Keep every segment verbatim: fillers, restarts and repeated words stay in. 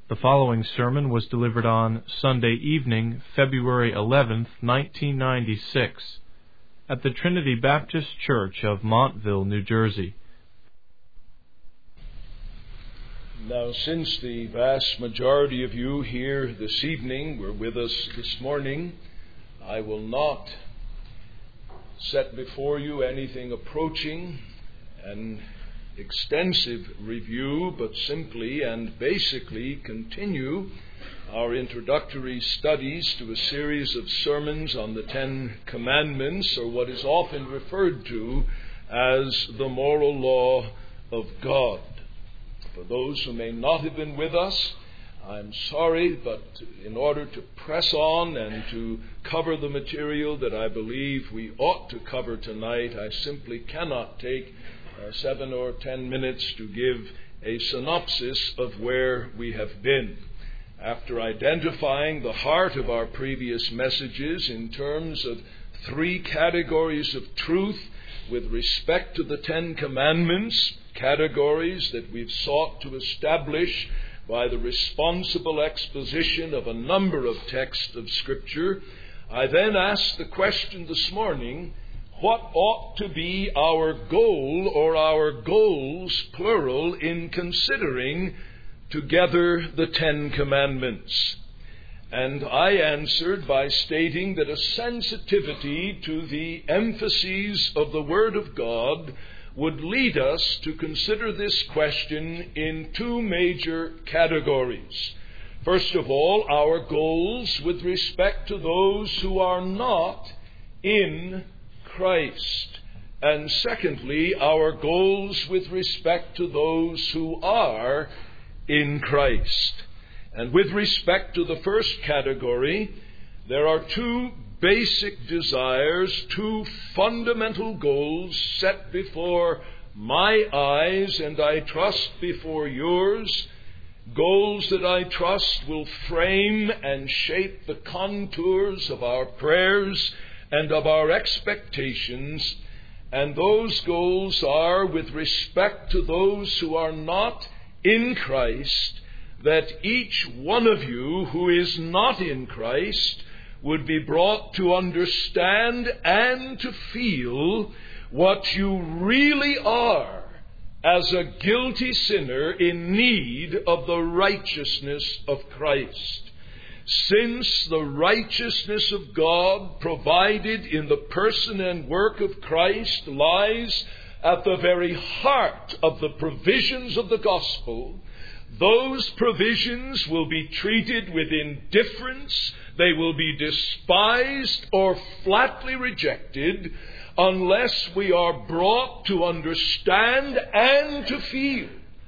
The following sermon was delivered on Sunday evening, February eleventh, nineteen ninety-six, at the Trinity Baptist Church of Montville, New Jersey. Now, since the vast majority of you here this evening were with us this morning, I will not set before you anything approaching an extensive review, but simply and basically continue our introductory studies to a series of sermons on the Ten Commandments, or what is often referred to as the moral law of God. For those who may not have been with us, I'm sorry, but in order to press on and to cover the material that I believe we ought to cover tonight, I simply cannot take uh, seven or ten minutes to give a synopsis of where we have been. After identifying the heart of our previous messages in terms of three categories of truth with respect to the Ten Commandments, categories that we've sought to establish by the responsible exposition of a number of texts of Scripture, I then asked the question this morning, what ought to be our goal or our goals, plural, in considering together the Ten Commandments? And I answered by stating that a sensitivity to the emphases of the Word of God would lead us to consider this question in two major categories. First of all, our goals with respect to those who are not in Christ. And secondly, our goals with respect to those who are in Christ. And with respect to the first category, there are two basic desires, two fundamental goals set before my eyes, and I trust before yours, goals that I trust will frame and shape the contours of our prayers and of our expectations. And those goals are, with respect to those who are not in Christ, that each one of you who is not in Christ would be brought to understand and to feel what you really are as a guilty sinner in need of the righteousness of Christ. Since the righteousness of God provided in the person and work of Christ lies at the very heart of the provisions of the gospel, those provisions will be treated with indifference, they will be despised or flatly rejected unless we are brought to understand and to feel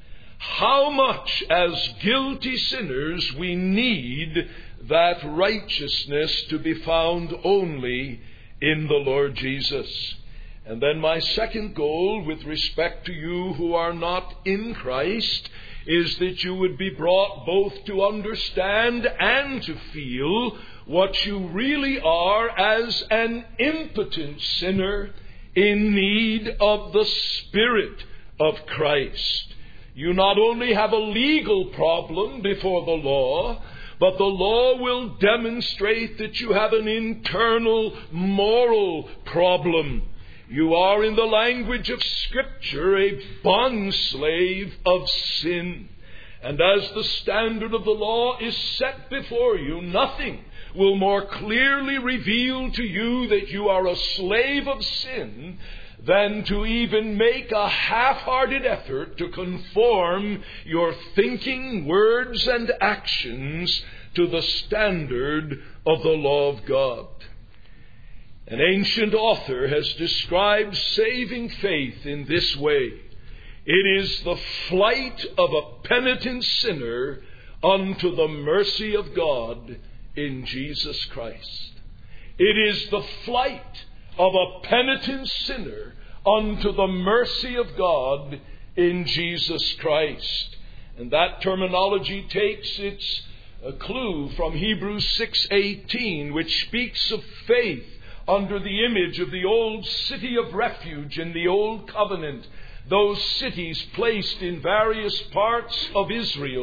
how much as guilty sinners we need that righteousness to be found only in the Lord Jesus. And then my second goal with respect to you who are not in Christ is that you would be brought both to understand and to feel what you really are as an impotent sinner in need of the Spirit of Christ. You not only have a legal problem before the law, but the law will demonstrate that you have an internal moral problem. You are, in the language of Scripture, a bondslave of sin. And as the standard of the law is set before you, nothing will more clearly reveal to you that you are a slave of sin than to even make a half-hearted effort to conform your thinking, words, and actions to the standard of the law of God. An ancient author has described saving faith in this way. It is the flight of a penitent sinner unto the mercy of God in Jesus Christ. It is the flight of a penitent sinner unto the mercy of God in Jesus Christ. And that terminology takes its uh, clue from Hebrews six eighteen, which speaks of faith under the image of the old city of refuge in the Old Covenant, those cities placed in various parts of Israel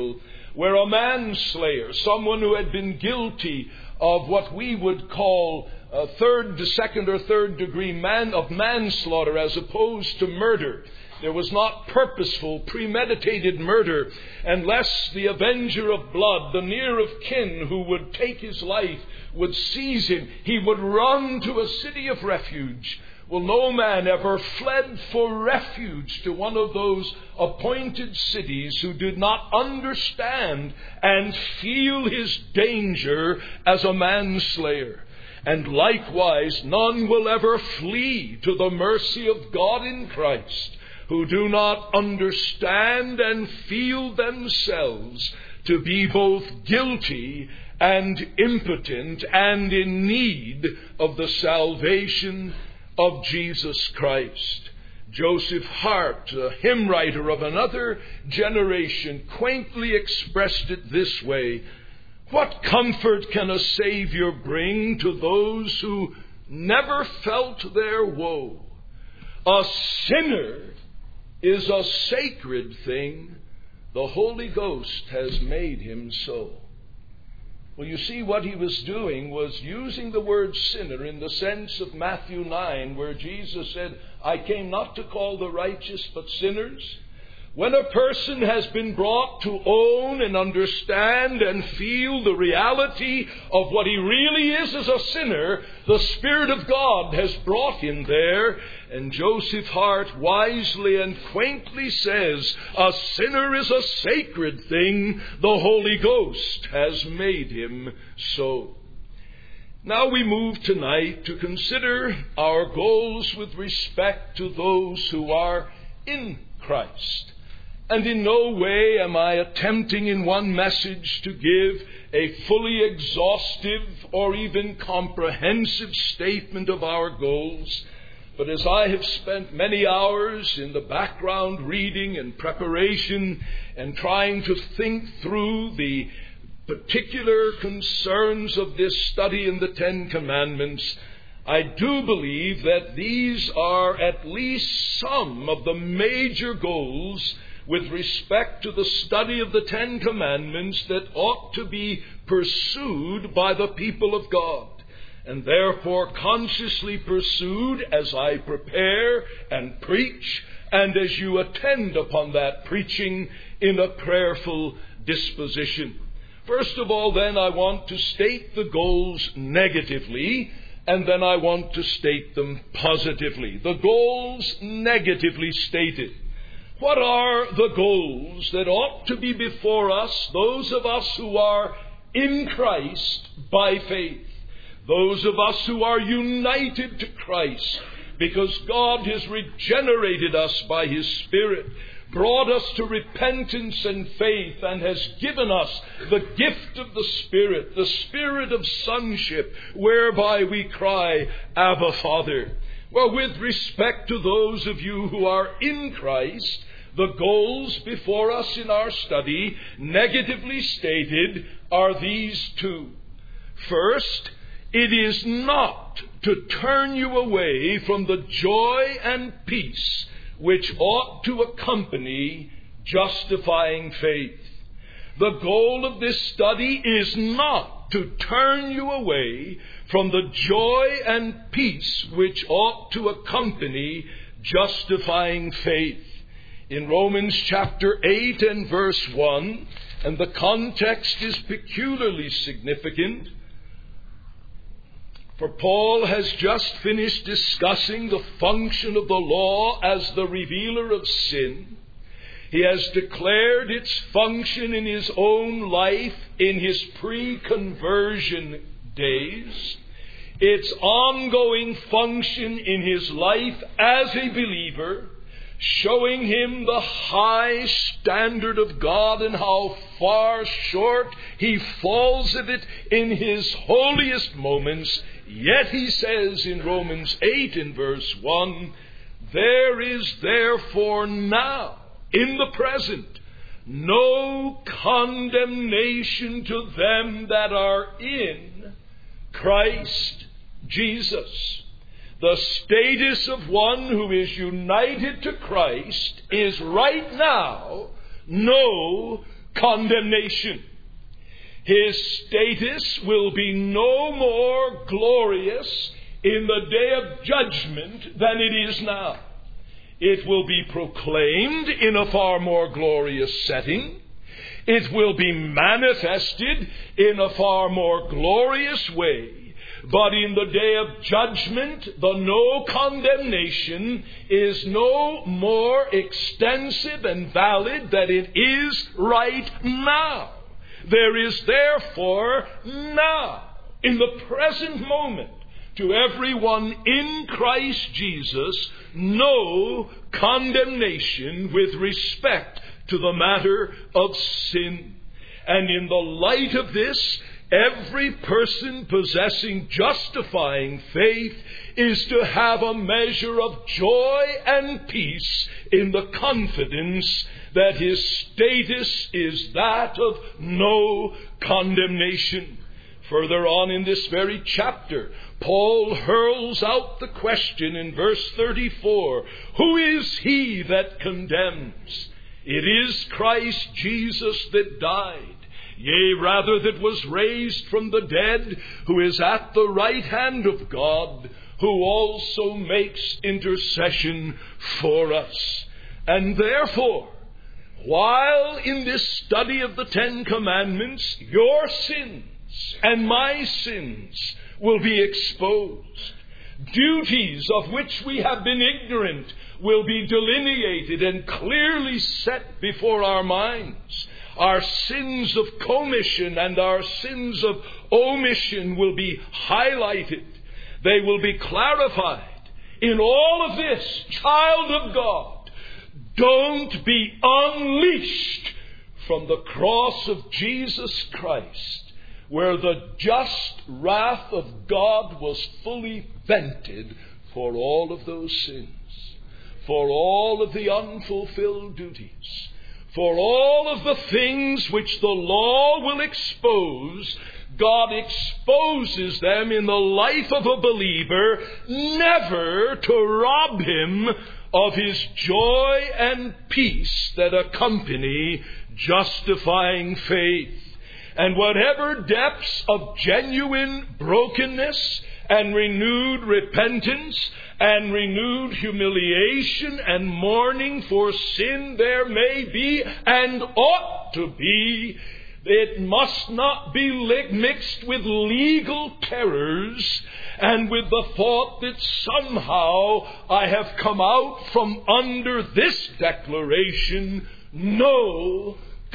where a manslayer, someone who had been guilty of what we would call a third, second or third degree man of manslaughter as opposed to murder. There was not purposeful, premeditated murder, unless the avenger of blood, the near of kin who would take his life, would seize him. He would run to a city of refuge. Well, no man ever fled for refuge to one of those appointed cities who did not understand and feel his danger as a manslayer. And likewise, none will ever flee to the mercy of God in Christ who do not understand and feel themselves to be both guilty and impotent and in need of the salvation of Jesus Christ. Joseph Hart, a hymn writer of another generation, quaintly expressed it this way: what comfort can a Savior bring to those who never felt their woe? A sinner is a sacred thing. The Holy Ghost has made him so. Well, you see, what he was doing was using the word sinner in the sense of Matthew nine, where Jesus said, I came not to call the righteous but sinners. When a person has been brought to own and understand and feel the reality of what he really is as a sinner, the Spirit of God has brought him there. And Joseph Hart wisely and quaintly says, a sinner is a sacred thing. The Holy Ghost has made him so. Now we move tonight to consider our goals with respect to those who are in Christ. And in no way am I attempting in one message to give a fully exhaustive or even comprehensive statement of our goals. But as I have spent many hours in the background reading and preparation and trying to think through the particular concerns of this study in the Ten Commandments, I do believe that these are at least some of the major goals with respect to the study of the Ten Commandments that ought to be pursued by the people of God, and therefore consciously pursued as I prepare and preach, and as you attend upon that preaching in a prayerful disposition. First of all, then, I want to state the goals negatively, and then I want to state them positively. The goals negatively stated. What are the goals that ought to be before us, those of us who are in Christ by faith, those of us who are united to Christ because God has regenerated us by His Spirit, brought us to repentance and faith, and has given us the gift of the Spirit, the Spirit of sonship, whereby we cry, Abba, Father. Well, with respect to those of you who are in Christ, the goals before us in our study, negatively stated, are these two. First, it is not to turn you away from the joy and peace which ought to accompany justifying faith. The goal of this study is not to turn you away from the joy and peace which ought to accompany justifying faith. In Romans chapter eight and verse one, and the context is peculiarly significant, for Paul has just finished discussing the function of the law as the revealer of sin. He has declared its function in his own life in his pre-conversion days, its ongoing function in his life as a believer, showing him the high standard of God and how far short he falls of it in his holiest moments. Yet he says in Romans eight in verse one, there is therefore now, in the present, no condemnation to them that are in Christ Jesus. The status of one who is united to Christ is right now no condemnation. His status will be no more glorious in the day of judgment than it is now. It will be proclaimed in a far more glorious setting. It will be manifested in a far more glorious way. But in the day of judgment, the no condemnation is no more extensive and valid than it is right now. There is therefore now, in the present moment, to everyone in Christ Jesus, no condemnation with respect to the matter of sin. And in the light of this, every person possessing justifying faith is to have a measure of joy and peace in the confidence that his status is that of no condemnation. Further on in this very chapter, Paul hurls out the question in verse thirty-four, who is he that condemns? It is Christ Jesus that died, yea, rather that was raised from the dead, who is at the right hand of God, who also makes intercession for us. And therefore, while in this study of the Ten Commandments, your sins and my sins will be exposed. Duties of which we have been ignorant will be delineated and clearly set before our minds. Our sins of commission and our sins of omission will be highlighted. They will be clarified. In all of this, child of God, don't be unleashed from the cross of Jesus Christ, where the just wrath of God was fully vented for all of those sins, for all of the unfulfilled duties, for all of the things which the law will expose. God exposes them in the life of a believer, never to rob him of his joy and peace that accompany justifying faith. And whatever depths of genuine brokenness and renewed repentance and renewed humiliation and mourning for sin there may be and ought to be, it must not be mixed with legal terrors and with the thought that somehow I have come out from under this declaration, no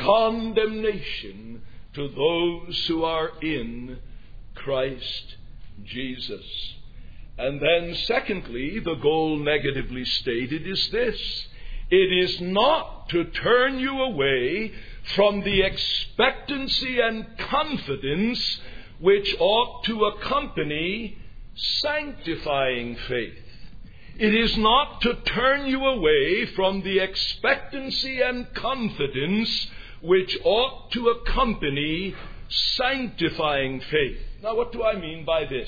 condemnation to those who are in Christ Jesus. And then secondly, the goal negatively stated is this: it is not to turn you away from the expectancy and confidence which ought to accompany sanctifying faith. It is not to turn you away from the expectancy and confidence which ought to accompany sanctifying faith. Now, what do I mean by this?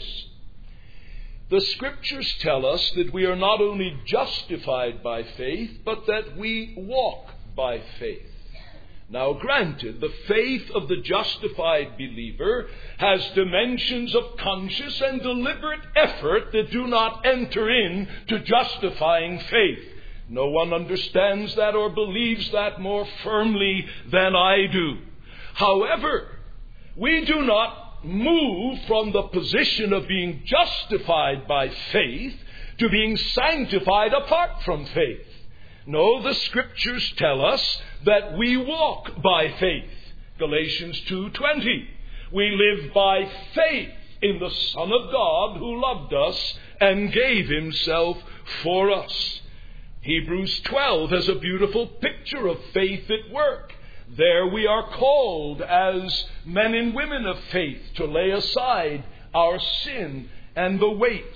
The Scriptures tell us that we are not only justified by faith, but that we walk by faith. Now, granted, the faith of the justified believer has dimensions of conscious and deliberate effort that do not enter in to justifying faith. No one understands that or believes that more firmly than I do. However, we do not move from the position of being justified by faith to being sanctified apart from faith. No, the Scriptures tell us that we walk by faith. Galatians two twenty. We live by faith in the Son of God who loved us and gave himself for us. Hebrews twelve has a beautiful picture of faith at work. There we are called as men and women of faith to lay aside our sin and the weights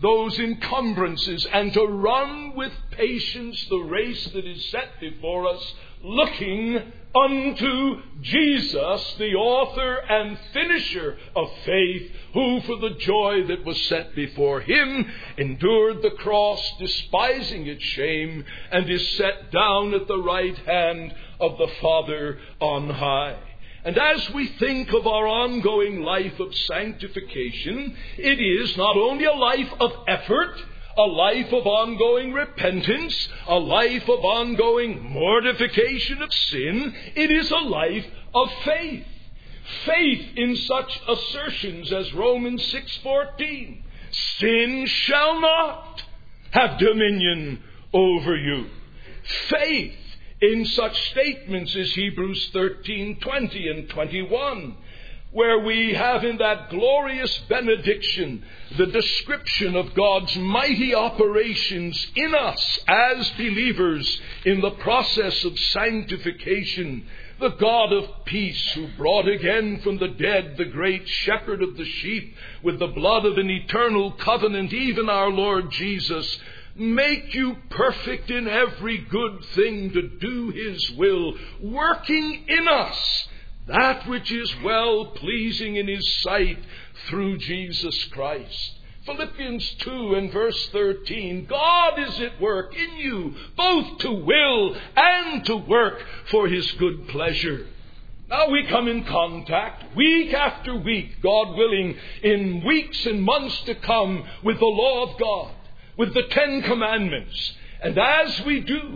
those encumbrances and to run with patience the race that is set before us, looking unto Jesus, the author and finisher of faith, who for the joy that was set before him endured the cross, despising its shame, and is set down at the right hand of the Father on high. And as we think of our ongoing life of sanctification, it is not only a life of effort, a life of ongoing repentance, a life of ongoing mortification of sin. It is a life of faith. Faith in such assertions as Romans six fourteen. Sin shall not have dominion over you. Faith in such statements as Hebrews thirteen twenty and twenty-one, where we have in that glorious benediction the description of God's mighty operations in us as believers in the process of sanctification. The God of peace, who brought again from the dead the great shepherd of the sheep with the blood of an eternal covenant, even our Lord Jesus, make you perfect in every good thing to do his will, working in us that which is well pleasing in his sight through Jesus Christ. Philippians two and verse thirteen, God is at work in you, both to will and to work for his good pleasure. Now we come in contact week after week, God willing, in weeks and months to come, with the law of God, with the Ten Commandments. And as we do,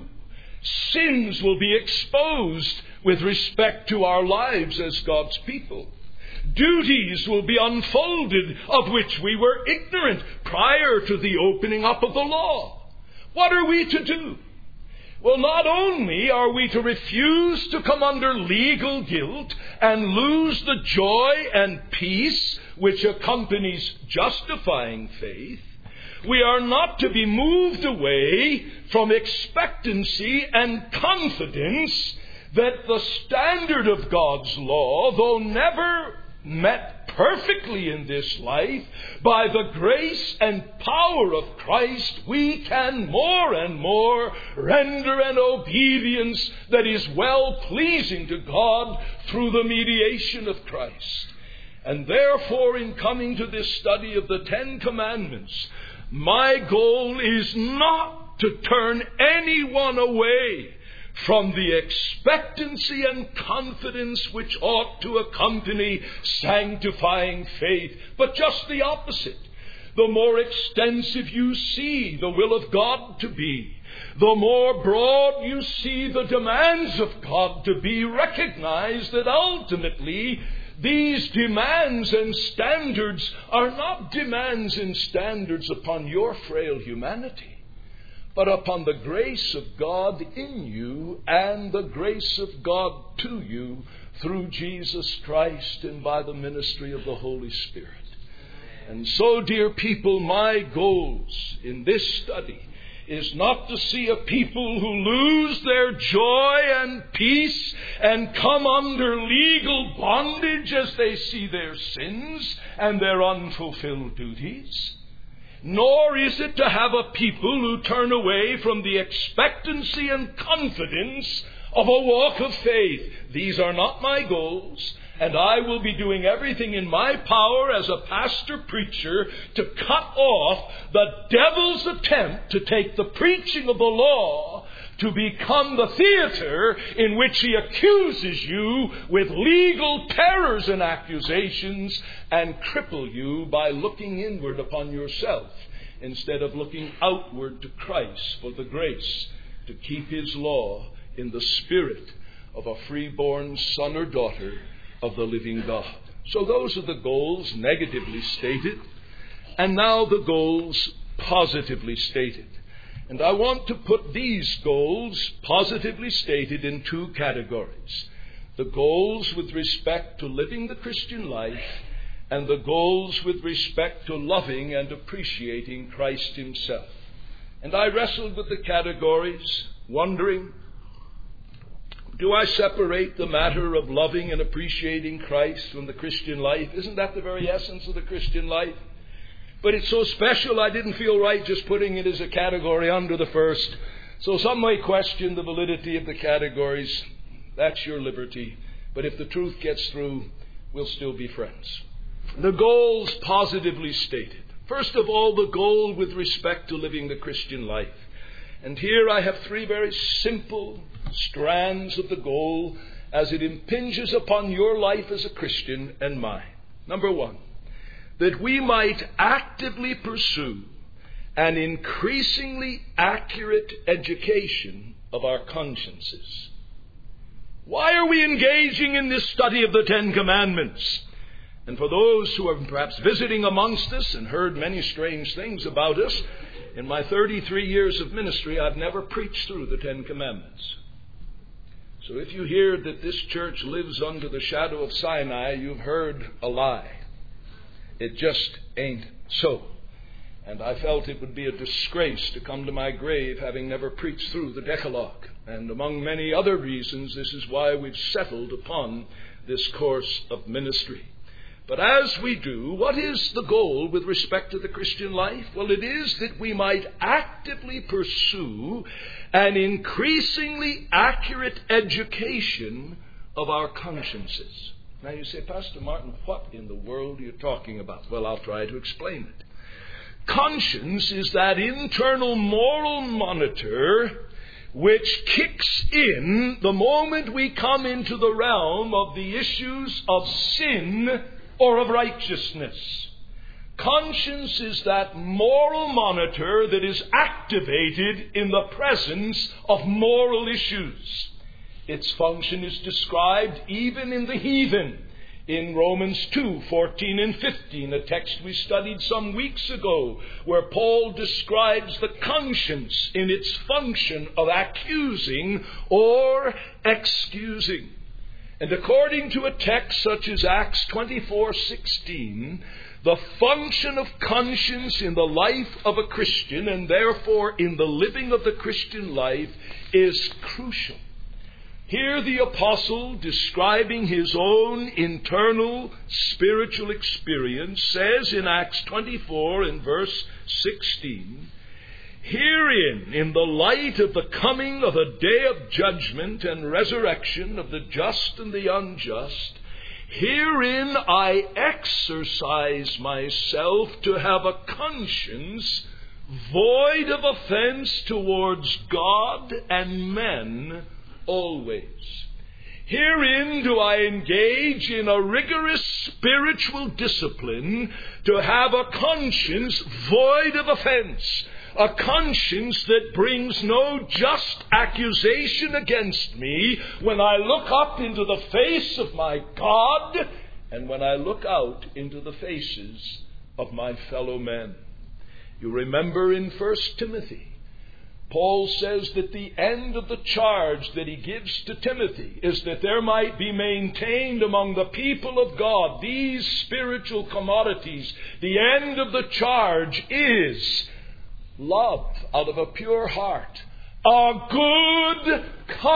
sins will be exposed with respect to our lives as God's people. Duties will be unfolded of which we were ignorant prior to the opening up of the law. What are we to do? Well, not only are we to refuse to come under legal guilt and lose the joy and peace which accompanies justifying faith, we are not to be moved away from expectancy and confidence that the standard of God's law, though never met perfectly in this life, by the grace and power of Christ, we can more and more render an obedience that is well pleasing to God through the mediation of Christ. And therefore, in coming to this study of the Ten Commandments, my goal is not to turn anyone away from the expectancy and confidence which ought to accompany sanctifying faith, but just the opposite. The more extensive you see the will of God to be, the more broad you see the demands of God to be, recognize that ultimately these demands and standards are not demands and standards upon your frail humanity, but upon the grace of God in you and the grace of God to you through Jesus Christ and by the ministry of the Holy Spirit. And so, dear people, my goals in this study is not to see a people who lose their joy and peace and come under legal bondage as they see their sins and their unfulfilled duties. Nor is it to have a people who turn away from the expectancy and confidence of a walk of faith. These are not my goals, and I will be doing everything in my power as a pastor-preacher to cut off the devil's attempt to take the preaching of the law to become the theater in which he accuses you with legal terrors and accusations and cripple you by looking inward upon yourself instead of looking outward to Christ for the grace to keep his law in the spirit of a freeborn son or daughter of the living God. So those are the goals negatively stated, and now the goals positively stated. And I want to put these goals, positively stated, in two categories. The goals with respect to living the Christian life, and the goals with respect to loving and appreciating Christ himself. And I wrestled with the categories, wondering, do I separate the matter of loving and appreciating Christ from the Christian life? Isn't that the very essence of the Christian life? but it's so special I didn't feel right just putting it as a category under the first. So some may question the validity of the categories. That's your liberty. But if the truth gets through, we'll still be friends. The goals positively stated. First of all, the goal with respect to living the Christian life. And here I have three very simple strands of the goal as it impinges upon your life as a Christian and mine. Number one, that we might actively pursue an increasingly accurate education of our consciences. Why are we engaging in this study of the Ten Commandments? And for those who are perhaps visiting amongst us and heard many strange things about us, in my thirty-three years of ministry, I've never preached through the Ten Commandments. So if you hear that this church lives under the shadow of Sinai, you've heard a lie. It just ain't so. And I felt it would be a disgrace to come to my grave having never preached through the Decalogue. And among many other reasons, this is why we've settled upon this course of ministry. But as we do, what is the goal with respect to the Christian life? Well, it is that we might actively pursue an increasingly accurate education of our consciences. Now you say, Pastor Martin, what in the world are you talking about? Well, I'll try to explain it. Conscience is that internal moral monitor which kicks in the moment we come into the realm of the issues of sin or of righteousness. Conscience is that moral monitor that is activated in the presence of moral issues. Its function is described even in the heathen in Romans two, fourteen and fifteen, a text we studied some weeks ago, where Paul describes the conscience in its function of accusing or excusing. And according to a text such as Acts twenty-four sixteen, the function of conscience in the life of a Christian, and therefore in the living of the Christian life, is crucial. Here the apostle, describing his own internal spiritual experience, says in Acts twenty-four and verse sixteen, "Herein, in the light of the coming of a day of judgment and resurrection of the just and the unjust, herein I exercise myself to have a conscience void of offense towards God and men always." Herein do I engage in a rigorous spiritual discipline to have a conscience void of offense, a conscience that brings no just accusation against me when I look up into the face of my God and when I look out into the faces of my fellow men. You remember in First Timothy, Paul says that the end of the charge that he gives to Timothy is that there might be maintained among the people of God these spiritual commodities. The end of the charge is love out of a pure heart, a good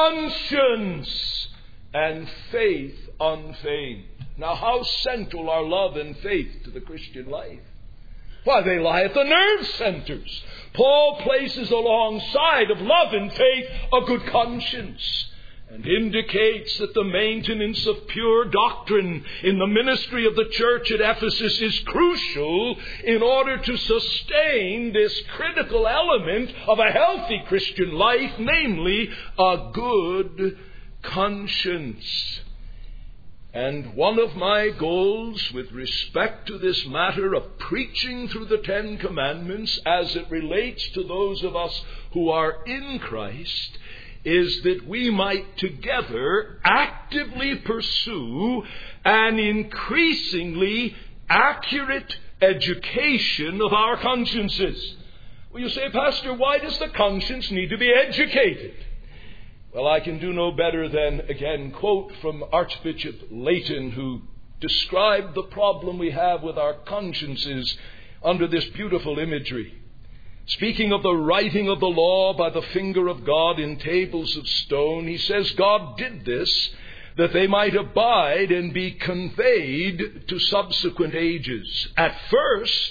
conscience, and faith unfeigned. Now, how central are love and faith to the Christian life? Why, they lie at the nerve centers. Paul places alongside of love and faith a good conscience, and indicates that the maintenance of pure doctrine in the ministry of the church at Ephesus is crucial in order to sustain this critical element of a healthy Christian life, namely a good conscience. And one of my goals with respect to this matter of preaching through the Ten Commandments as it relates to those of us who are in Christ is that we might together actively pursue an increasingly accurate education of our consciences. Well, you say, Pastor, why does the conscience need to be educated? Well, I can do no better than, again, quote from Archbishop Leighton, who described the problem we have with our consciences under this beautiful imagery. Speaking of the writing of the law by the finger of God in tables of stone, he says God did this that they might abide and be conveyed to subsequent ages. At first,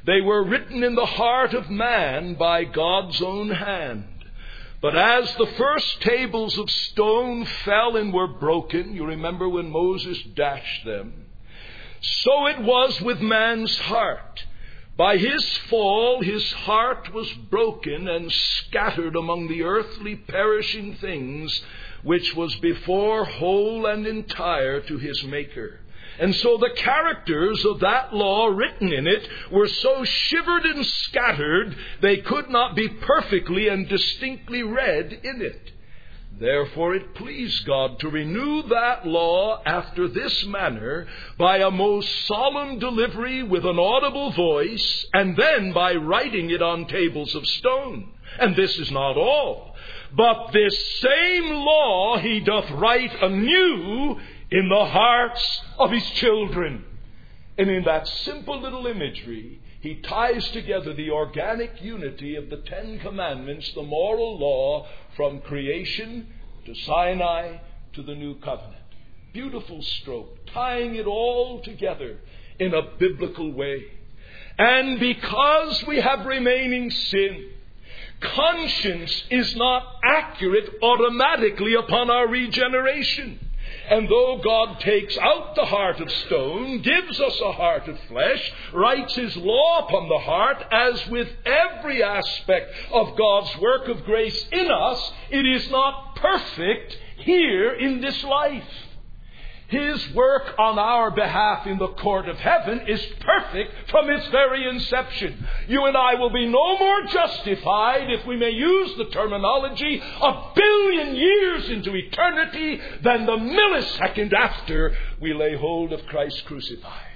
They were written in the heart of man by God's own hand. But as the first tables of stone fell and were broken, you remember when Moses dashed them, so it was with man's heart. By his fall, his heart was broken and scattered among the earthly perishing things, which was before whole and entire to his Maker. And so the characters of that law written in it were so shivered and scattered, they could not be perfectly and distinctly read in it. Therefore it pleased God to renew that law after this manner, by a most solemn delivery with an audible voice, and then by writing it on tables of stone. And this is not all, but this same law he doth write anew in the hearts of his children. And in that simple little imagery, he ties together the organic unity of the Ten Commandments, the moral law, from creation to Sinai to the New Covenant. Beautiful stroke, tying it all together in a biblical way. And because we have remaining sin, conscience is not accurate automatically upon our regeneration. And though God takes out the heart of stone, gives us a heart of flesh, writes his law upon the heart, as with every aspect of God's work of grace in us, it is not perfect here in this life. His work on our behalf in the court of heaven is perfect from its very inception. You and I will be no more justified, if we may use the terminology, a billion years into eternity than the millisecond after we lay hold of Christ crucified.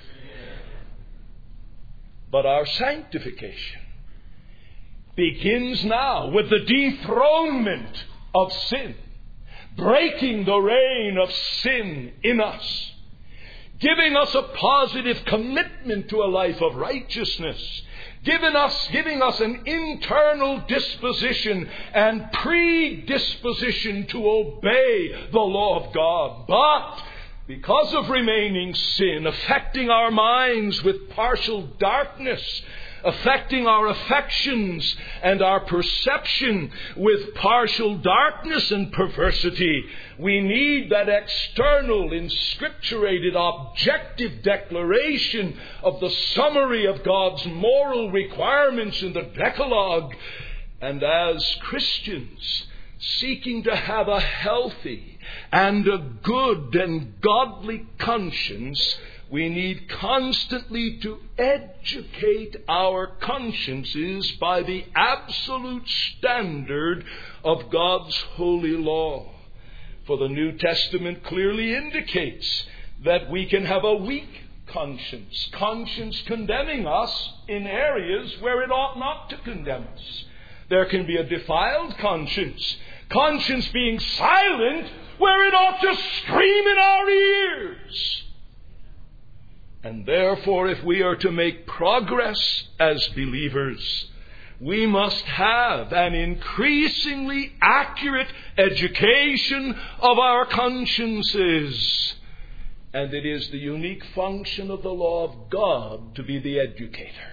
But our sanctification begins now with the dethronement of sin. Breaking the reign of sin in us, giving us a positive commitment to a life of righteousness, giving us, giving us an internal disposition and predisposition to obey the law of God. But because of remaining sin affecting our minds with partial darkness, affecting our affections and our perception with partial darkness and perversity, we need that external, inscripturated, objective declaration of the summary of God's moral requirements in the Decalogue. And as Christians seeking to have a healthy and a good and godly conscience, we need constantly to educate our consciences by the absolute standard of God's holy law. For the New Testament clearly indicates that we can have a weak conscience, conscience condemning us in areas where it ought not to condemn us. There can be a defiled conscience, conscience being silent where it ought to scream in our ears. And therefore, if we are to make progress as believers, we must have an increasingly accurate education of our consciences. And it is the unique function of the law of God to be the educator.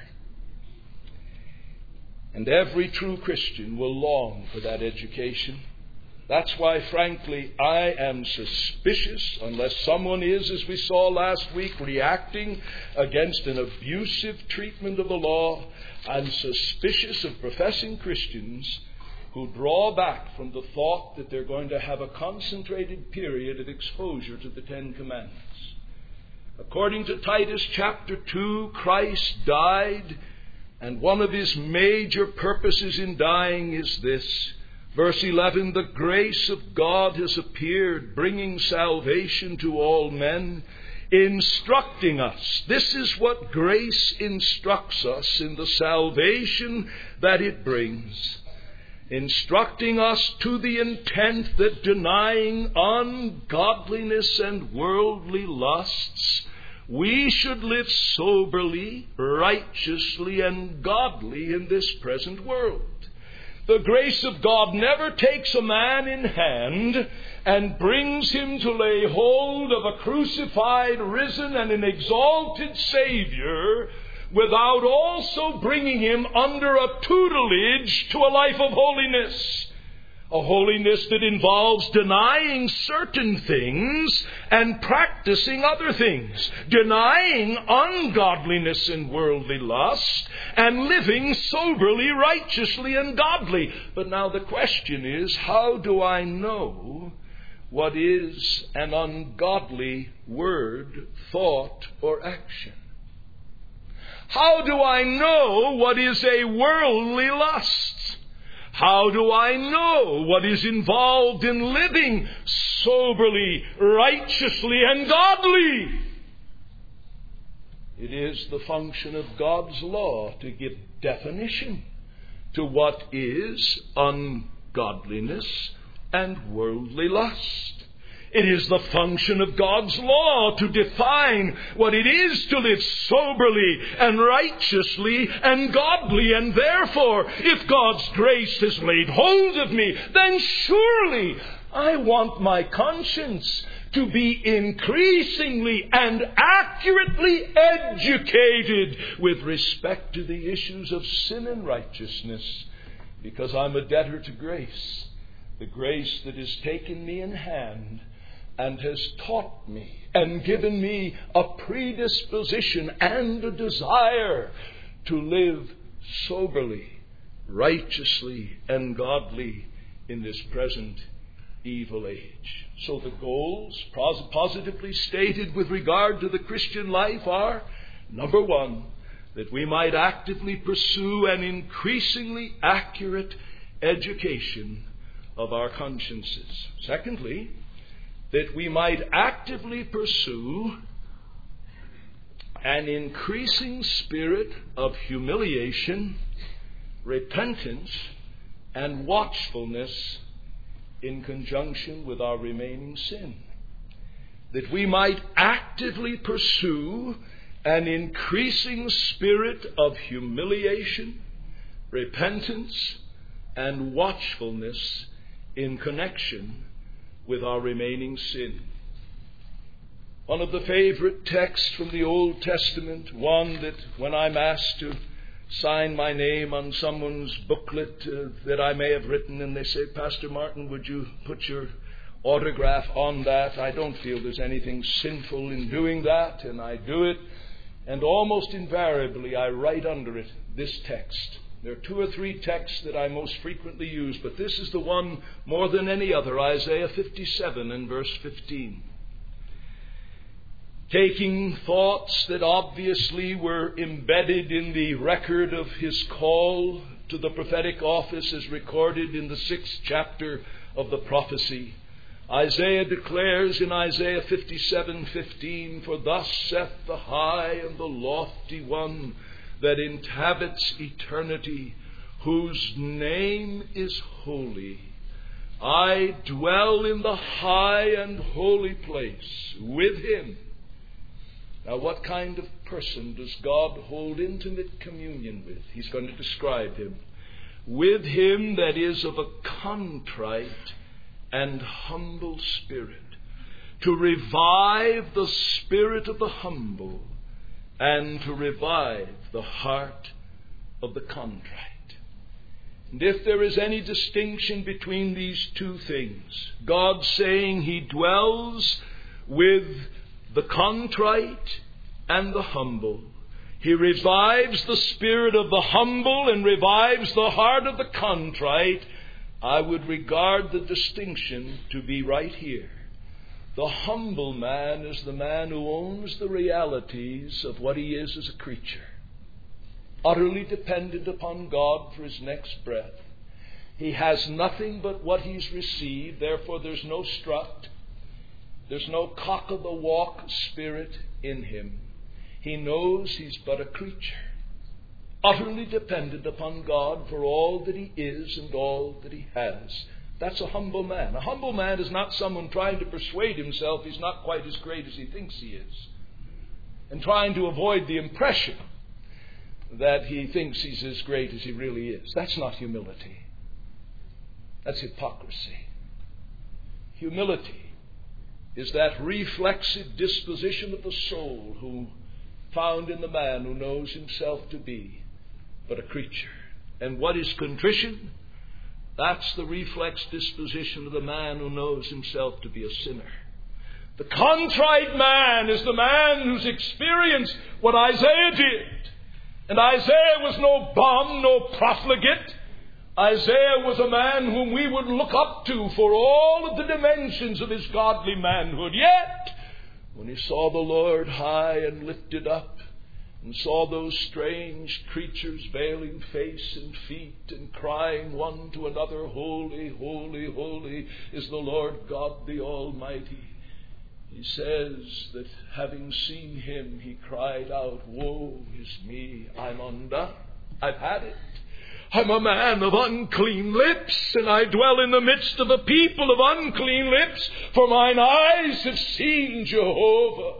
And every true Christian will long for that education. That's why, frankly, I am suspicious, unless someone is, as we saw last week, reacting against an abusive treatment of the law. I'm suspicious of professing Christians who draw back from the thought that they're going to have a concentrated period of exposure to the Ten Commandments. According to Titus chapter two, Christ died, and one of his major purposes in dying is this. Verse eleven, the grace of God has appeared, bringing salvation to all men, instructing us. This is what grace instructs us in the salvation that it brings. Instructing us to the intent that denying ungodliness and worldly lusts, we should live soberly, righteously, and godly in this present world. The grace of God never takes a man in hand and brings him to lay hold of a crucified, risen, and an exalted Savior without also bringing him under a tutelage to a life of holiness. A holiness that involves denying certain things and practicing other things. Denying ungodliness and worldly lust and living soberly, righteously, and godly. But now the question is, how do I know what is an ungodly word, thought, or action? How do I know what is a worldly lust? How do I know what is involved in living soberly, righteously, and godly? It is the function of God's law to give definition to what is ungodliness and worldly lust. It is the function of God's law to define what it is to live soberly and righteously and godly. And therefore, if God's grace has laid hold of me, then surely I want my conscience to be increasingly and accurately educated with respect to the issues of sin and righteousness, because I'm a debtor to grace, the grace that has taken me in hand and has taught me and given me a predisposition and a desire to live soberly, righteously, and godly in this present evil age. So the goals positively stated with regard to the Christian life are, number one, that we might actively pursue an increasingly accurate education of our consciences. Secondly, that we might actively pursue an increasing spirit of humiliation, repentance, and watchfulness in conjunction with our remaining sin. That we might actively pursue an increasing spirit of humiliation, repentance, and watchfulness in connection with our remaining sin. One of the favorite texts from the Old Testament, one that when I'm asked to sign my name on someone's booklet uh, that I may have written, and they say, Pastor Martin, would you put your autograph on that? I don't feel there's anything sinful in doing that, and I do it. And almost invariably I write under it this text. There are two or three texts that I most frequently use, but this is the one more than any other, Isaiah fifty-seven and verse fifteen. Taking thoughts that obviously were embedded in the record of his call to the prophetic office as recorded in the sixth chapter of the prophecy, Isaiah declares in Isaiah fifty-seven fifteen, For thus saith the high and the lofty one that inhabits eternity, whose name is holy. I dwell in the high and holy place with him. Now, what kind of person does God hold intimate communion with? He's going to describe him. With him that is of a contrite and humble spirit, to revive the spirit of the humble, and to revive the heart of the contrite. And if there is any distinction between these two things, God saying he dwells with the contrite and the humble, he revives the spirit of the humble and revives the heart of the contrite, I would regard the distinction to be right here. The humble man is the man who owns the realities of what he is as a creature, utterly dependent upon God for his next breath. He has nothing but what he's received, therefore there's no strut, there's no cock-of-the-walk spirit in him. He knows he's but a creature, utterly dependent upon God for all that he is and all that he has. That's a humble man. A humble man is not someone trying to persuade himself he's not quite as great as he thinks he is, and trying to avoid the impression that he thinks he's as great as he really is. That's not humility. That's hypocrisy. Humility is that reflexive disposition of the soul who found in the man who knows himself to be but a creature. And what is contrition? That's the reflex disposition of the man who knows himself to be a sinner. The contrite man is the man who's experienced what Isaiah did. And Isaiah was no bum, no profligate. Isaiah was a man whom we would look up to for all of the dimensions of his godly manhood. Yet, when he saw the Lord high and lifted up, and saw those strange creatures veiling face and feet and crying one to another, Holy, holy, holy is the Lord God the Almighty, he says that having seen him, he cried out, Woe is me, I'm undone. I've had it. I'm a man of unclean lips, and I dwell in the midst of a people of unclean lips, for mine eyes have seen Jehovah.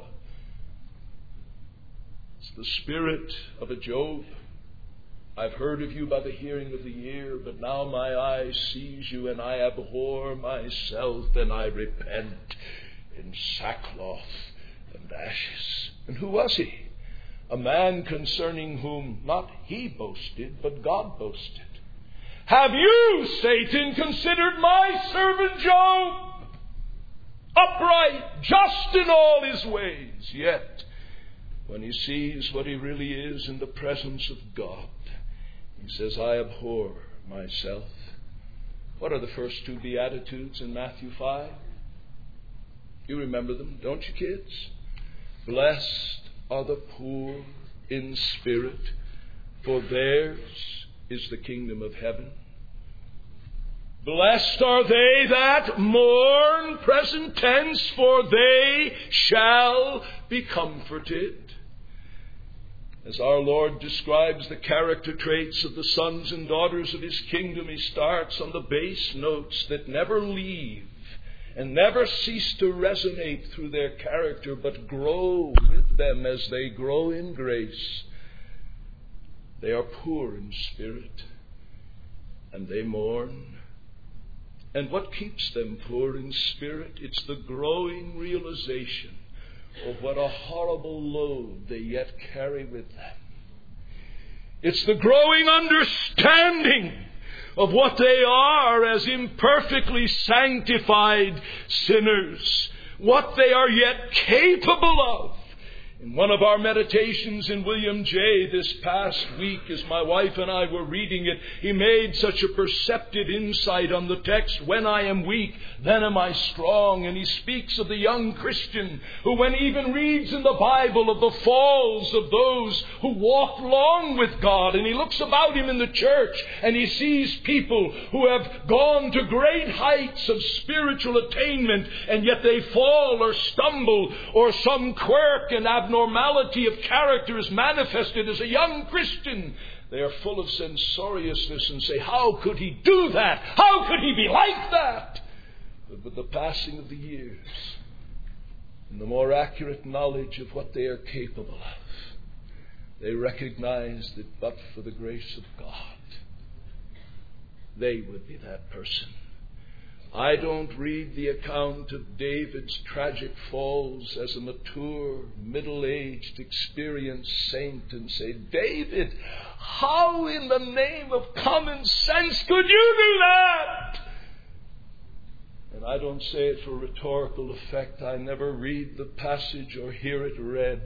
It's the spirit of a Job. I've heard of you by the hearing of the ear, but now my eye sees you, and I abhor myself, and I repent in sackcloth and ashes. And who was he? A man concerning whom not he boasted, but God boasted. Have you, Satan, considered my servant Job? Upright, just in all his ways. Yet, when he sees what he really is in the presence of God, he says, I abhor myself. What are the first two Beatitudes in Matthew five? You remember them, don't you, kids? Blessed are the poor in spirit, for theirs is the kingdom of heaven. Blessed are they that mourn, present tense, for they shall be comforted. As our Lord describes the character traits of the sons and daughters of his kingdom, he starts on the base notes that never leave and never cease to resonate through their character, but grow with them as they grow in grace. They are poor in spirit, and they mourn. And what keeps them poor in spirit? It's the growing realization of what a horrible load they yet carry with them. It's the growing understanding of what they are as imperfectly sanctified sinners, what they are yet capable of. In one of our meditations in William J. this past week, as my wife and I were reading it, he made such a perceptive insight on the text, when I am weak, then am I strong. And he speaks of the young Christian who, when he even reads in the Bible of the falls of those who walked long with God, and he looks about him in the church and he sees people who have gone to great heights of spiritual attainment, and yet they fall or stumble, or some quirk and abnormality of character is manifested as a young Christian. They are full of censoriousness and say, how could he do that? How could he be like that? But with the passing of the years and the more accurate knowledge of what they are capable of, they recognize that but for the grace of God, they would be that person. I don't read the account of David's tragic falls as a mature, middle-aged, experienced saint and say, David, how in the name of common sense could you do that? And I don't say it for rhetorical effect. I never read the passage or hear it read.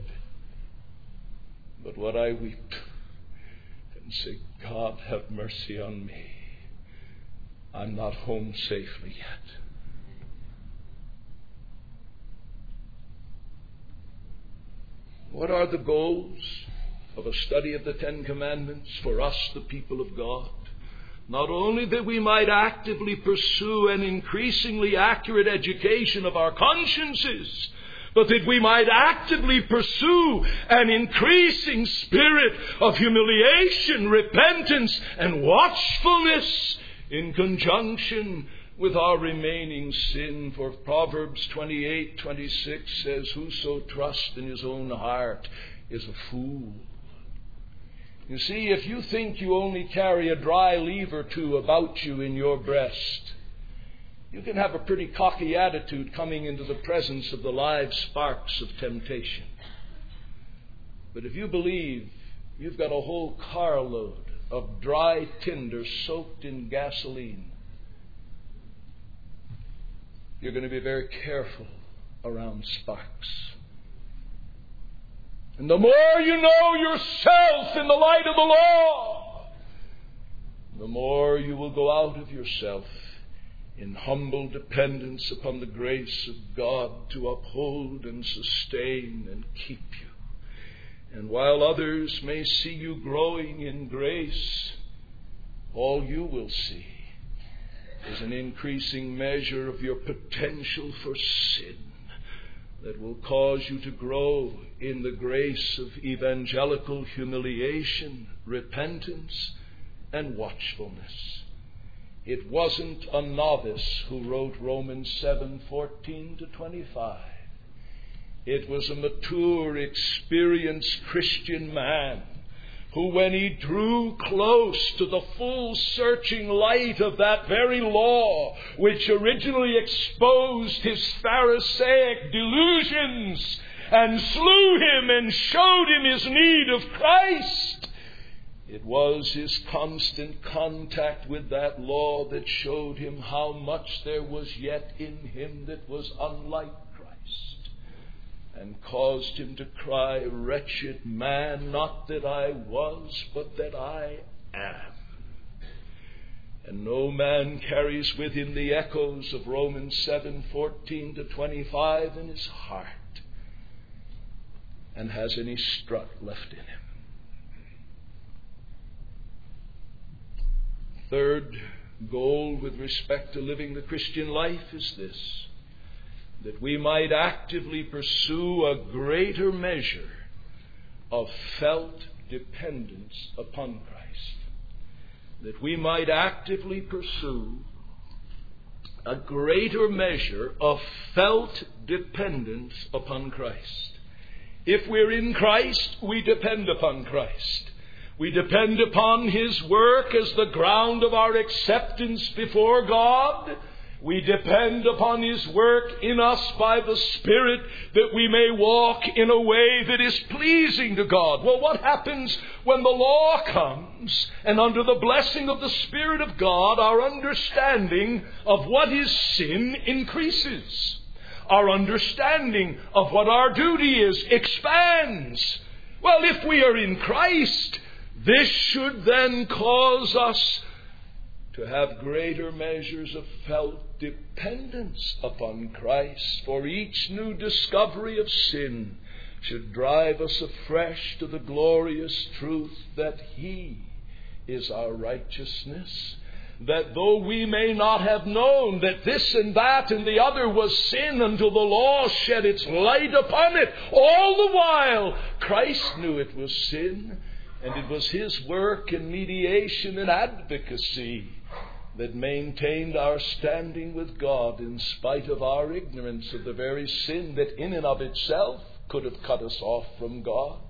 But what I weep and say, God, have mercy on me. I'm not home safely yet. What are the goals of a study of the Ten Commandments for us, the people of God? Not only that we might actively pursue an increasingly accurate education of our consciences, but that we might actively pursue an increasing spirit of humiliation, repentance, and watchfulness in conjunction with our remaining sin. For Proverbs twenty-eight twenty-six says, whoso trusts in his own heart is a fool. You see, if you think you only carry a dry leaf or two about you in your breast, you can have a pretty cocky attitude coming into the presence of the live sparks of temptation. But if you believe you've got a whole carload of dry tinder soaked in gasoline, you're going to be very careful around sparks. And the more you know yourself in the light of the law, the more you will go out of yourself in humble dependence upon the grace of God to uphold and sustain and keep you. And while others may see you growing in grace, all you will see is an increasing measure of your potential for sin that will cause you to grow in the grace of evangelical humiliation, repentance, and watchfulness. It wasn't a novice who wrote Romans seven fourteen to twenty-five. It was a mature, experienced Christian man who, when he drew close to the full searching light of that very law which originally exposed his Pharisaic delusions and slew him and showed him his need of Christ, it was his constant contact with that law that showed him how much there was yet in him that was unlike Christ, and caused him to cry, "Wretched man, not that I was, but that I am." And no man carries with him the echoes of Romans seven fourteen to twenty-five in his heart and has any strut left in him. Third goal with respect to living the Christian life is this: that we might actively pursue a greater measure of felt dependence upon Christ. That we might actively pursue a greater measure of felt dependence upon Christ. If we're in Christ, we depend upon Christ. We depend upon His work as the ground of our acceptance before God. We depend upon His work in us by the Spirit that we may walk in a way that is pleasing to God. Well, what happens when the law comes and under the blessing of the Spirit of God, our understanding of what is sin increases? Our understanding of what our duty is expands. Well, if we are in Christ, this should then cause us to have greater measures of felt dependence upon Christ, for each new discovery of sin should drive us afresh to the glorious truth that He is our righteousness. That though we may not have known that this and that and the other was sin until the law shed its light upon it, all the while Christ knew it was sin, and it was His work and mediation and advocacy that maintained our standing with God in spite of our ignorance of the very sin that in and of itself could have cut us off from God.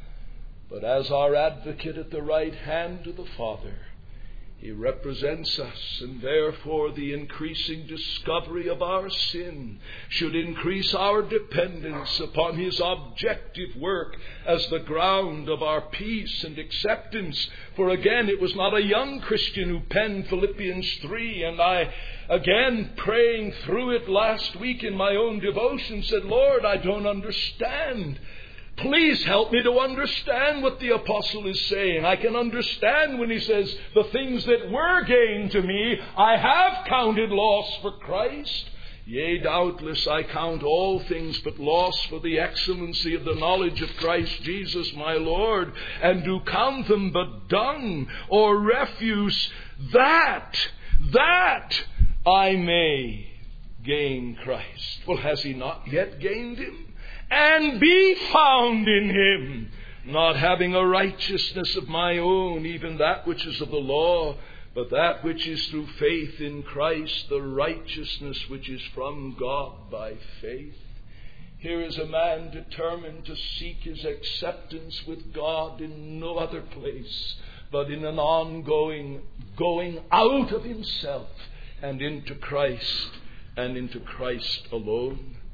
But as our advocate at the right hand of the Father, He represents us, and therefore the increasing discovery of our sin should increase our dependence upon His objective work as the ground of our peace and acceptance. For again, it was not a young Christian who penned Philippians three, and I, again praying through it last week in my own devotion, said, "Lord, I don't understand. Please help me to understand what the apostle is saying. I can understand when he says, the things that were gain to me, I have counted loss for Christ. Yea, doubtless I count all things but loss for the excellency of the knowledge of Christ Jesus my Lord, and do count them but dung or refuse, that, that I may gain Christ." Well, has he not yet gained Him? "And be found in Him, not having a righteousness of my own, even that which is of the law, but that which is through faith in Christ, the righteousness which is from God by faith." Here is a man determined to seek his acceptance with God in no other place, but in an ongoing going out of himself and into Christ, and into Christ alone.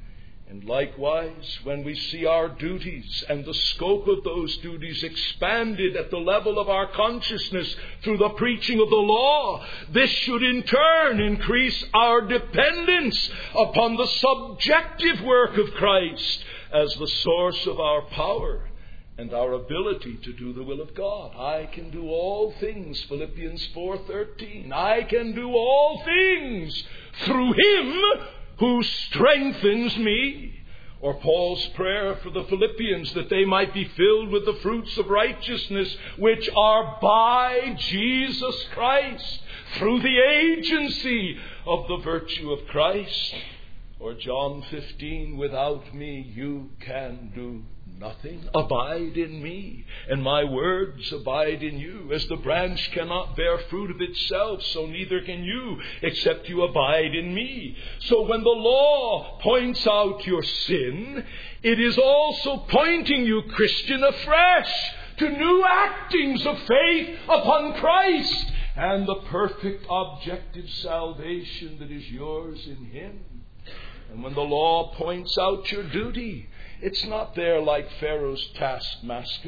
And likewise, when we see our duties and the scope of those duties expanded at the level of our consciousness through the preaching of the law, this should in turn increase our dependence upon the subjective work of Christ as the source of our power and our ability to do the will of God. I can do all things, Philippians four thirteen. I can do all things through Him who strengthens me. Or Paul's prayer for the Philippians, that they might be filled with the fruits of righteousness, which are by Jesus Christ, through the agency of the virtue of Christ. Or John fifteen, without me you can do nothing. Abide in me, and my words abide in you. As the branch cannot bear fruit of itself, so neither can you, except you abide in me. So when the law points out your sin, it is also pointing you, Christian, afresh to new actings of faith upon Christ and the perfect objective salvation that is yours in Him. And when the law points out your duty, it's not there like Pharaoh's taskmaster,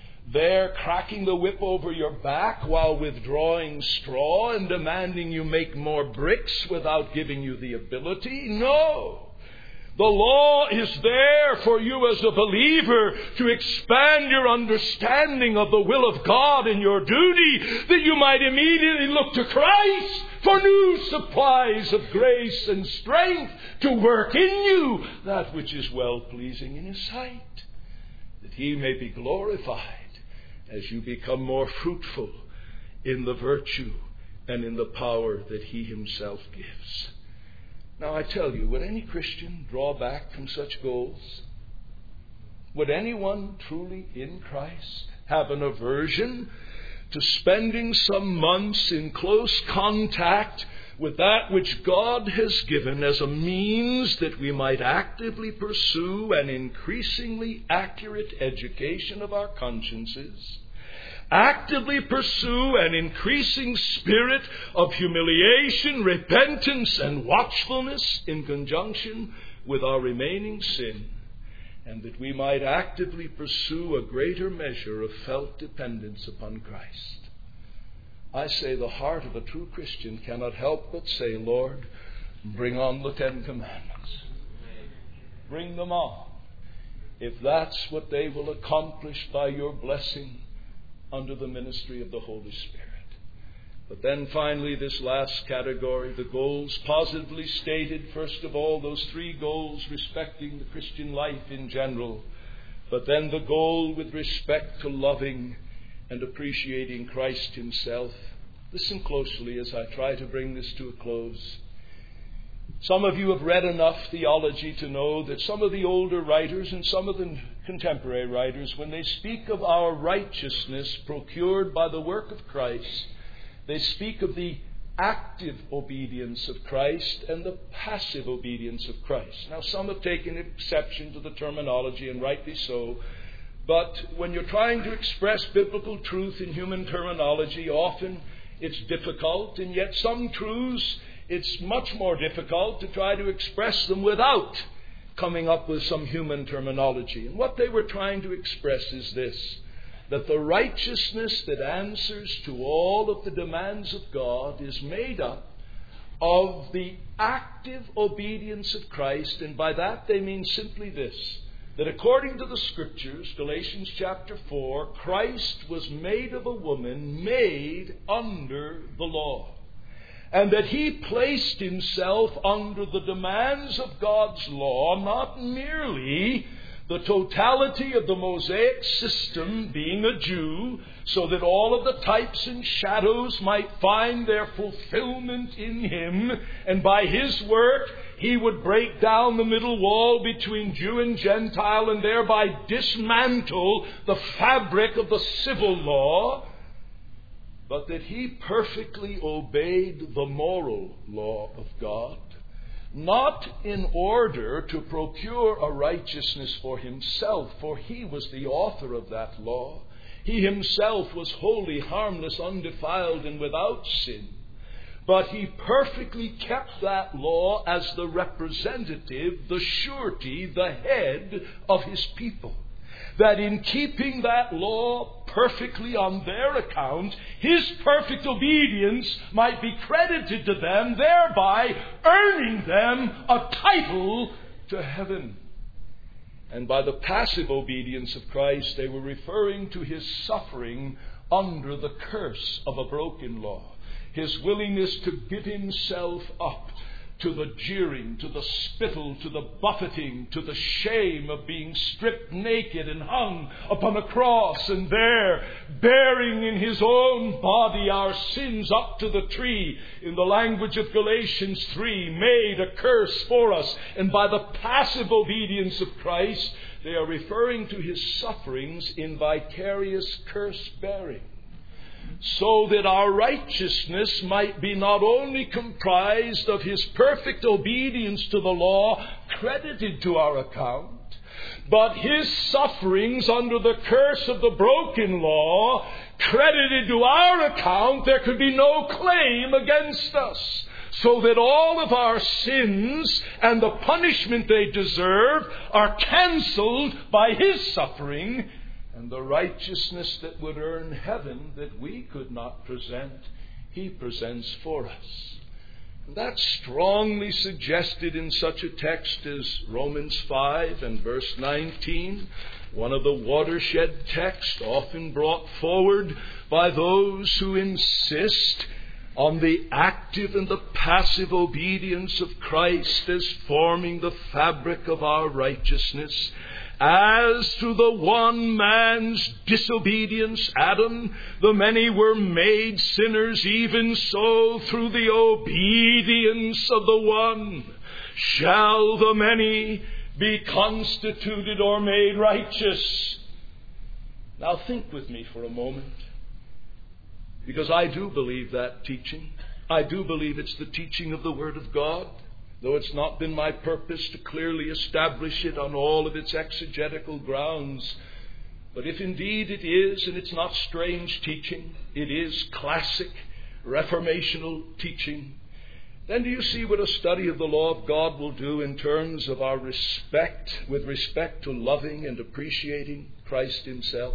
there cracking the whip over your back while withdrawing straw and demanding you make more bricks without giving you the ability. No. The law is there for you as a believer to expand your understanding of the will of God and your duty, that you might immediately look to Christ for new supplies of grace and strength to work in you that which is well-pleasing in His sight, that He may be glorified as you become more fruitful in the virtue and in the power that He Himself gives. Now I tell you, would any Christian draw back from such goals? Would anyone truly in Christ have an aversion to spending some months in close contact with that which God has given as a means that we might actively pursue an increasingly accurate education of our consciences, actively pursue an increasing spirit of humiliation, repentance, and watchfulness in conjunction with our remaining sin, and that we might actively pursue a greater measure of felt dependence upon Christ? I say the heart of a true Christian cannot help but say, Lord, bring on the Ten Commandments. Bring them on, if that's what they will accomplish by your blessing under the ministry of the Holy Spirit. But then finally, this last category, the goals positively stated. First of all, those three goals respecting the Christian life in general. But then the goal with respect to loving and appreciating Christ Himself. Listen closely as I try to bring this to a close. Some of you have read enough theology to know that some of the older writers and some of the contemporary writers, when they speak of our righteousness procured by the work of Christ, they speak of the active obedience of Christ and the passive obedience of Christ. Now, some have taken exception to the terminology, and rightly so. But when you're trying to express biblical truth in human terminology, often it's difficult, and yet some truths, it's much more difficult to try to express them without coming up with some human terminology. And what they were trying to express is this, that the righteousness that answers to all of the demands of God is made up of the active obedience of Christ. And by that they mean simply this, that according to the Scriptures, Galatians chapter four, Christ was made of a woman made under the law. And that He placed Himself under the demands of God's law, not merely the totality of the Mosaic system, being a Jew, so that all of the types and shadows might find their fulfillment in Him, and by His work He would break down the middle wall between Jew and Gentile and thereby dismantle the fabric of the civil law, but that He perfectly obeyed the moral law of God, not in order to procure a righteousness for Himself, for He was the author of that law. He Himself was holy, harmless, undefiled, and without sin. but he perfectly kept that law as the representative, the surety, the head of his people. That in keeping that law perfectly on their account, his perfect obedience might be credited to them, thereby earning them a title to heaven. And by the passive obedience of Christ, they were referring to his suffering under the curse of a broken law. His willingness to give himself up to the jeering, to the spittle, to the buffeting, to the shame of being stripped naked and hung upon a cross, and there, bearing in his own body our sins up to the tree, in the language of Galatians three, made a curse for us. And by the passive obedience of Christ, they are referring to his sufferings in vicarious curse bearing, so that our righteousness might be not only comprised of his perfect obedience to the law credited to our account, but his sufferings under the curse of the broken law credited to our account. There could be no claim against us, so that all of our sins and the punishment they deserve are cancelled by his suffering. And the righteousness that would earn heaven that we could not present, he presents for us. And that's strongly suggested in such a text as Romans five and verse nineteen, one of the watershed texts often brought forward by those who insist on the active and the passive obedience of Christ as forming the fabric of our righteousness. As through the one man's disobedience, Adam, the many were made sinners, even so through the obedience of the one shall the many be constituted or made righteous. Now think with me for a moment, because I do believe that teaching. I do believe it's the teaching of the Word of God, though it's not been my purpose to clearly establish it on all of its exegetical grounds. But if indeed it is, and it's not strange teaching, it is classic reformational teaching, then do you see what a study of the law of God will do in terms of our respect, with respect to loving and appreciating Christ himself?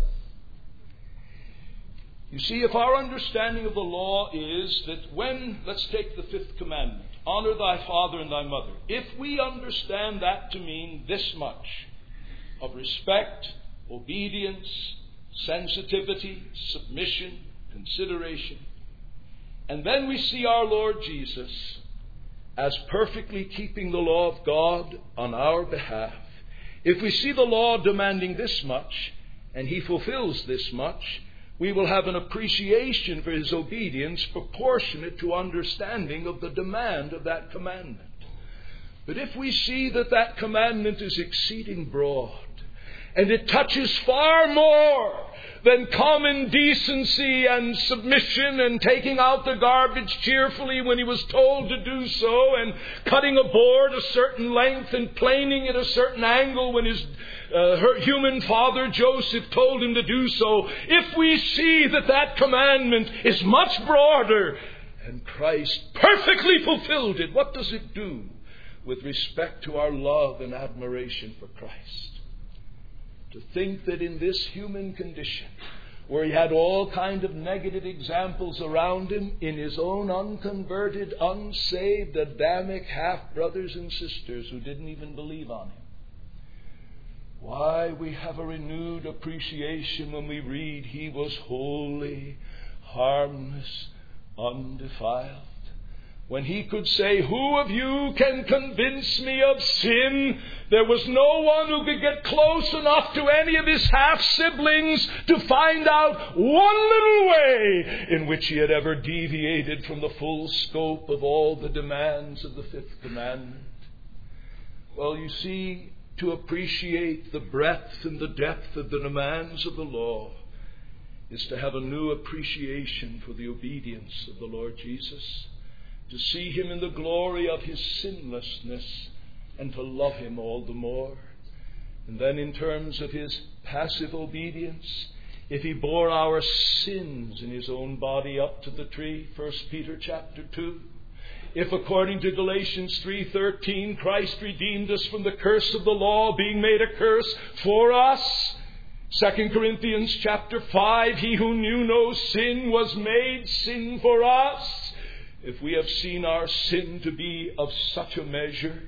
You see, if our understanding of the law is that when, let's take the fifth commandment, honor thy father and thy mother. If we understand that to mean this much of respect, obedience, sensitivity, submission, consideration, and then we see our Lord Jesus as perfectly keeping the law of God on our behalf, if we see the law demanding this much, and he fulfills this much, we will have an appreciation for his obedience proportionate to understanding of the demand of that commandment. But if we see that that commandment is exceeding broad, and it touches far more than common decency and submission and taking out the garbage cheerfully when he was told to do so, and cutting a board a certain length and planing at a certain angle when his uh, her human father Joseph told him to do so, if we see that that commandment is much broader and Christ perfectly fulfilled it, what does it do with respect to our love and admiration for Christ? To think that in this human condition, where he had all kind of negative examples around him, in his own unconverted, unsaved, Adamic half-brothers and sisters who didn't even believe on him, why, we have a renewed appreciation when we read he was holy, harmless, undefiled. When he could say, who of you can convince me of sin? There was no one who could get close enough to any of his half-siblings to find out one little way in which he had ever deviated from the full scope of all the demands of the fifth commandment. Well, you see, to appreciate the breadth and the depth of the demands of the law is to have a new appreciation for the obedience of the Lord Jesus, to see him in the glory of his sinlessness and to love him all the more. And then in terms of his passive obedience, if He bore our sins in His own body up to the tree, First Peter chapter two. If according to Galatians three thirteen, Christ redeemed us from the curse of the law, being made a curse for us. Second Corinthians chapter five, He who knew no sin was made sin for us. If we have seen our sin to be of such a measure,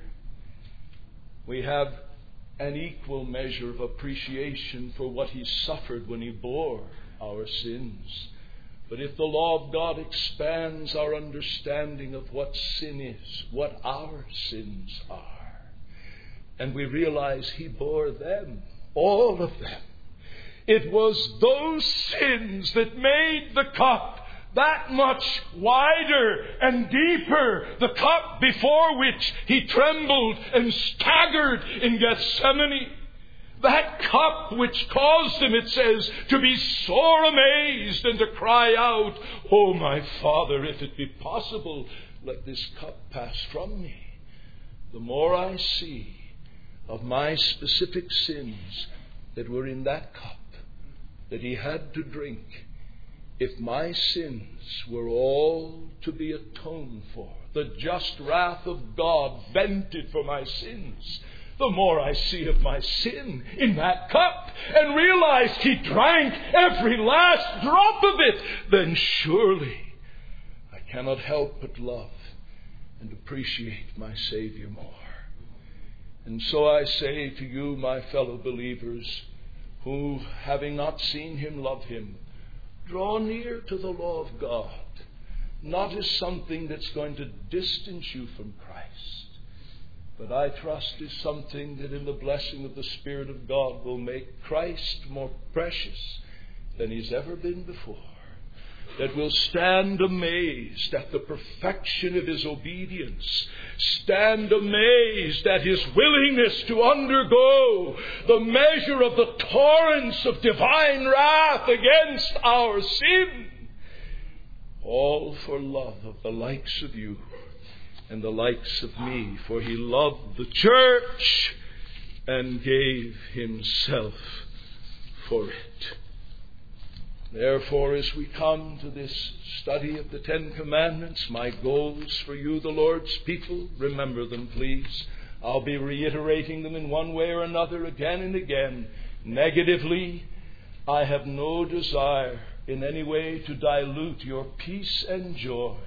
we have an equal measure of appreciation for what He suffered when He bore our sins. But if the law of God expands our understanding of what sin is, what our sins are, and we realize He bore them, all of them, it was those sins that made the cup that much wider and deeper, the cup before which He trembled and staggered in Gethsemane. That cup which caused Him, it says, to be sore amazed and to cry out, "Oh, my Father, if it be possible, let this cup pass from me." The more I see of my specific sins that were in that cup that He had to drink, if my sins were all to be atoned for, the just wrath of God vented for my sins, the more I see of my sin in that cup and realize He drank every last drop of it, then surely I cannot help but love and appreciate my Savior more. And so I say to you, my fellow believers, who, having not seen Him, love Him, draw near to the law of God, not as something that's going to distance you from Christ, but I trust is something that in the blessing of the Spirit of God will make Christ more precious than He's ever been before, that will stand amazed at the perfection of His obedience, stand amazed at His willingness to undergo the measure of the torrents of divine wrath against our sin, all for love of the likes of you and the likes of me, for He loved the church and gave Himself for it. Therefore, as we come to this study of the Ten Commandments, my goals for you, the Lord's people, remember them, please. I'll be reiterating them in one way or another again and again. Negatively, I have no desire in any way to dilute your peace and joy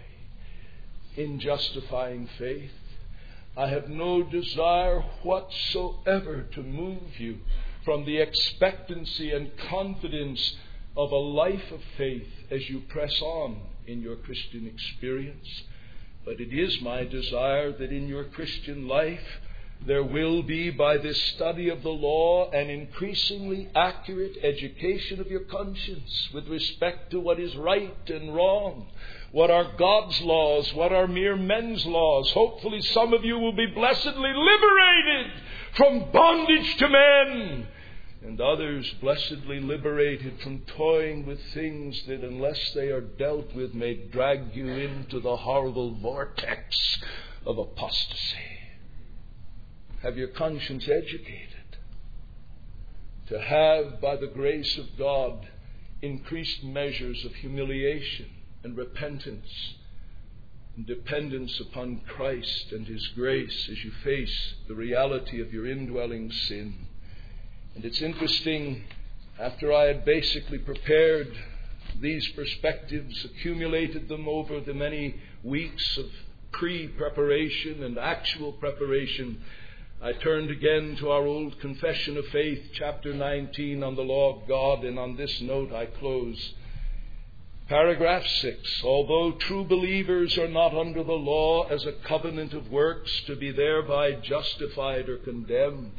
in justifying faith. I have no desire whatsoever to move you from the expectancy and confidence of a life of faith as you press on in your Christian experience. But it is my desire that in your Christian life there will be, by this study of the law, an increasingly accurate education of your conscience with respect to what is right and wrong, what are God's laws, what are mere men's laws. Hopefully some of you will be blessedly liberated from bondage to men, and others blessedly liberated from toying with things that, unless they are dealt with, may drag you into the horrible vortex of apostasy. Have your conscience educated to have, by the grace of God, increased measures of humiliation and repentance and dependence upon Christ and His grace as you face the reality of your indwelling sin. And it's interesting, after I had basically prepared these perspectives, accumulated them over the many weeks of pre-preparation and actual preparation, I turned again to our old Confession of Faith, chapter nineteen, on the law of God, and on this note I close. Paragraph six, although true believers are not under the law as a covenant of works to be thereby justified or condemned,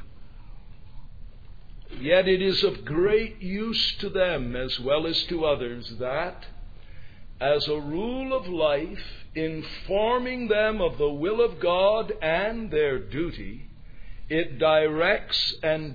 yet it is of great use to them as well as to others that, as a rule of life, informing them of the will of God and their duty, it directs and